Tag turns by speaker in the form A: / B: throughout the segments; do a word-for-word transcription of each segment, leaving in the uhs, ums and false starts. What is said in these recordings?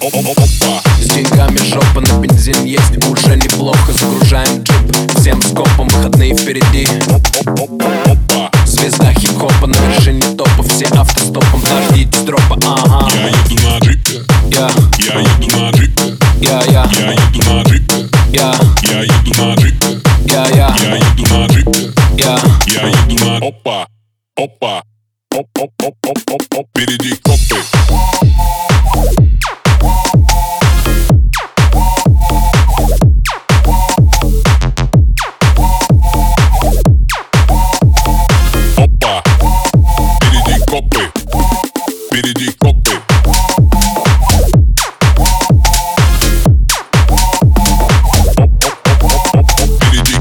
A: Опа. С деньгами жопа, на бензин есть уже неплохо. Загружаем джип всем скопом, выходные впереди. Опа. Звезда хип-хопа на вершине топа, все автостопом, дождитесь дропа. Ага.
B: Я еду на джипе.
A: Я.
B: Я еду на джипе.
A: Я, я.
B: Я еду на джипе.
A: Я.
B: Я еду на джипе.
A: Я, я.
B: Я еду на джипе.
A: Я.
B: Я еду на... Опа. Опа. Оп-оп-оп-оп-оп-оп. Впереди копы. Опа. Впереди копы. Впереди копы. Впереди.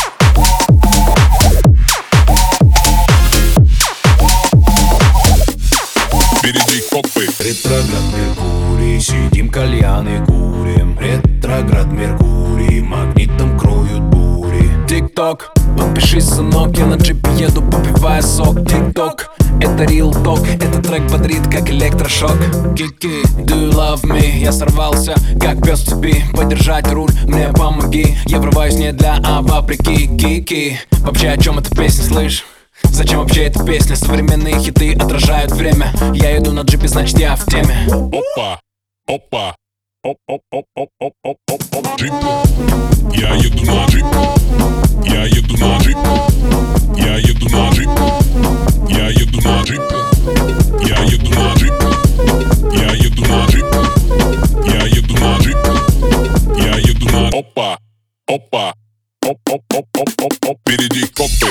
B: Впереди копы.
C: Ретроград Меркурий, сидим кальяны курим. Ретроград Меркурий, магнитом кроют бури.
A: Тик-ток, подпишись, сынок, я на джипе еду, попивая сок. Тик-ток, это real talk, этот трек бодрит, как электрошок. Кики, do you love me? Я сорвался, как пес в цепи. Подержать руль, мне помоги. Я врываюсь не для, а вопреки. Кики, вообще о чем эта песня, слышь? Зачем вообще эта песня? Современные хиты отражают время. Я еду на джипе, значит я в теме.
B: Опа. Опа. Оп-оп-оп-оп-оп-оп-оп. Джип. Я еду на джипе. Я еду на джипе. Я еду на джипе. Я еду на джипе. Я еду на джипе. Я еду на джипе. Я еду на джипе. Я еду на... Опа. Опа. Оп-оп-оп-оп-оп-оп. Впереди копы.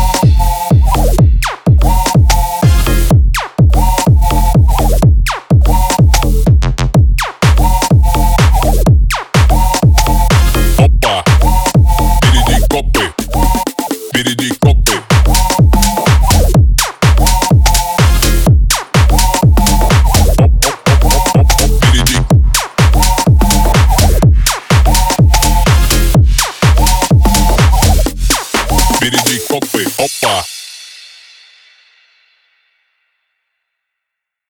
B: Опа. Впереди копы. Впереди копы. Впереди. Впереди копы. Опа.